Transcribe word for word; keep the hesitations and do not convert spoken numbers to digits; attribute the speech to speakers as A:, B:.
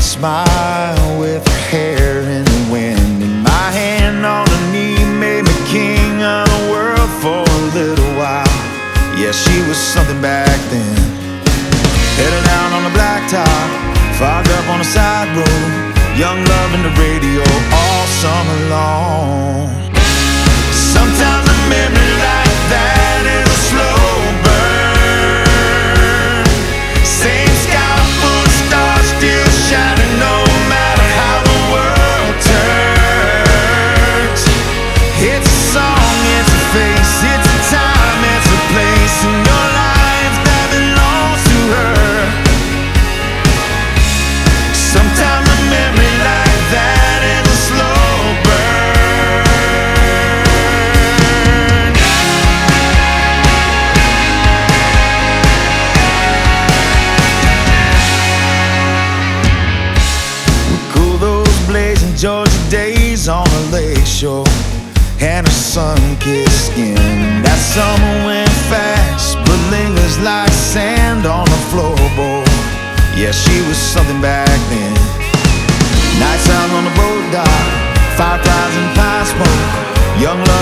A: sweet smile with her hair in the wind, and my hand on her knee made me king of the world for a little while. Yeah, she was something back then. Headed down on the blacktop, fogged up on the side road, young love in the radio all summer long. Sometimes a memory like that is a slow burn. Same sky full of stars still shining no matter how the world turns. It's a song, it's a face, it's a time, it's a place in your life that belongs to her. Sometimes a memory like that is a slow burn. Cool those blazing Georgia days on the lake shore, and her sun-kissed skin. That summer went fast, but lingers like sand on the floorboard. Yeah, she was something back then. Nights out on the boat dock, five thousand pie smoke, young love